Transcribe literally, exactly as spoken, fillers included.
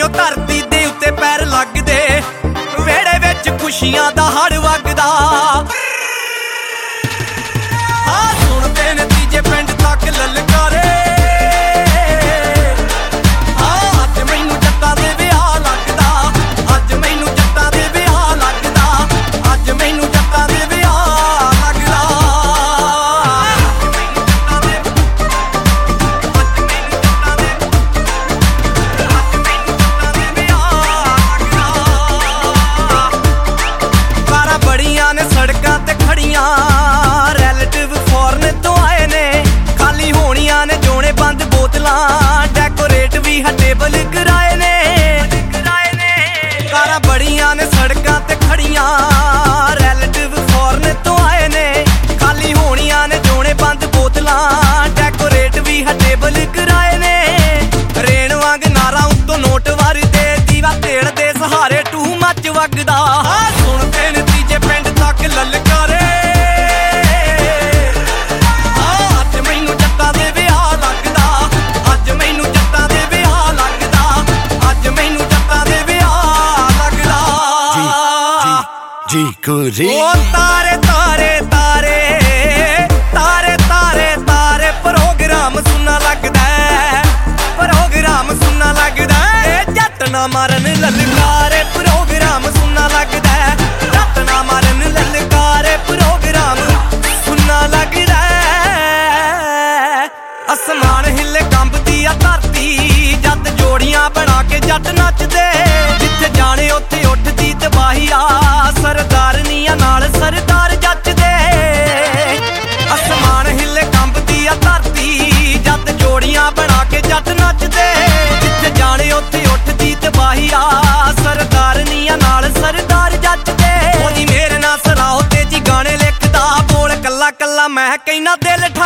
ਜਦੋਂ ਧਰਤੀ ਦੇ ਉੱਤੇ ਪੈਰ ਲੱਗਦੇ, ਵਿਹੜੇ ਵਿੱਚ ਖੁਸ਼ੀਆਂ ਦਾ ਹੜ ਵਗਦਾ। ਹਾਂ ਸੁਣਦੇ ਨੇ ਤੀਜੇ ਪਿੰਡ ਤੱਕ ਲਲਕਾਰੇ, ਹਾਂ ਅੱਜ ਮੈਨੂੰ ਜੱਟਾਂ ਦੇ ਵਿਆਹ ਲੱਗਦਾ, ਅੱਜ ਮੈਨੂੰ ਜੱਟਾਂ ਦੇ ਵਿਆਹ ਲੱਗਦਾ, ਅੱਜ ਮੈਨੂੰ ਜੱਟਾਂ ਦੇ ਵਿਆਹ ਲੱਗਦਾ। ਕਾਰਾਂ ਬੜੀਆਂ ਨੇ ਸੜਕਾਂ ਤੇ ਖੜੀਆਂ, ਰਿਲੇਟਿਵ ਫੋਰਨ ਤੋਂ ਆਏ ਨੇ, ਖਾਲੀ ਹੋਣੀਆਂ ਨੇ ਜੋਣੇ ਬੰਦ ਬੋਤਲਾਂ, ਡੈਕੋਰੇਟ ਵੀ ਟੇਬਲ ਕਰਾਏ ਨੇ। ਕਾਰਾਂ ਬੜੀਆਂ ਨੇ ਸੜਕਾਂ ਤੇ ਖੜੀਆਂ, ਰਿਲੇਟਿਵ ਫੋਰਨ ਤੋਂ ਆਏ ਨੇ, ਖਾਲੀ ਹੋਣੀਆਂ ਨੇ ਜੋਣੇ ਬੰਦ ਬੋਤਲਾਂ, ਡੈਕੋਰੇਟ ਵੀ ਟੇਬਲ ਕਰਾਏ ਨੇ। ਰੇਣ ਵਾਂਗ ਨਾਰਾ ਉੱਤੋਂ ਨੋਟ ਵਰਦੇ, ਦੀਵਾ ਤੇਲ ਦੇ ਸਹਾਰੇ ਟੂ ਮੱਚ ਵਗਦਾ। ਸੁਣਦੇ ਨੇ ਤੀਜੇ ਪਿੰਡ ਤੱਕ ਲਲਕਾਰੇ, ਹਾਂ ਅੱਜ ਮੈਨੂੰ ਜੱਟਾਂ ਦੇ ਵਿਆਹ ਲੱਗਦਾ, ਅੱਜ ਮੈਨੂੰ ਜੱਟਾਂ ਦੇ ਵਿਆਹ ਲੱਗਦਾ, ਅੱਜ ਮੈਨੂੰ ਜੱਟਾਂ ਦੇ ਵਿਆਹ ਲੱਗਦਾ। ਜੀ ਕੁਰੀ ਉਹ ਤਾਰੇ ਤਾਰੇ ਤਾਰੇ ਤਾਰੇ ਤਾਰੇ ਤਾਰੇ ਪ੍ਰੋਗਰਾਮ ਸੁਣਨਾ ਲੱਗਦਾ, ਪ੍ਰੋਗਰਾਮ ਸੁਣਨਾ ਲੱਗਦਾ। ਇਹ ਜੱਟ ਨਾ ਮਾਰਨ ਲਲਕਾਰੇ, ਪ੍ਰੋਗਰਾਮ ਸੁਣਨਾ ਲੱਗਦਾ, ਜੱਟ ਨਾ ਮਾਰਨ ਲਲਕਾਰੇ, ਪ੍ਰੋਗਰਾਮ ਸੁਣਨਾ ਲੱਗਦਾ। ਅਸਮਾਨ ਹਿੱਲੇ ਕੰਬਦੀ ਆ ਧਰਤੀ, ਜੱਟ ਜੋੜੀਆਂ ਬਣਾ ਕੇ ਜੱਟ ਨੱਚਦੇ, ਜਿੱਥੇ ਜਾਣੇ ਉੱਥੇ ਉੱਠਦੀ ਤਬਾਹੀ ਆ, ਸਰਦਾਰਨੀਆਂ ਨਾਲ ਸਰਦਾਰ ਜੱਚਦੇ। ਅਸਮਾਨ ਹਿੱਲੇ ਕੰਬਦੀ ਆ ਧਰਤੀ, ਜੱਟ ਜੋੜੀਆਂ ਬਣਾ ਕੇ ਜੱਟ ਨੱਚਦੇ, ਜਿੱਥੇ ਜਾਣੇ ਉੱਥੇ ਉੱਠਦੀ ਤਬਾਹੀ ਆ, ਸਰਦਾਰਨੀਆਂ ਨਾਲ ਸਰਦਾਰ ਜੱਚਦੇ। ਉਹਦੀ ਮੇਰੇ ਨਾਲ ਸਰਾਹੋ ਤੇ ਜੀ ਗਾਣੇ ਲਿਖਦਾ, ਬੋਲ ਕੱਲਾ ਕੱਲਾ ਮੈਂ ਕਹਿਣਾ ਦਿਲ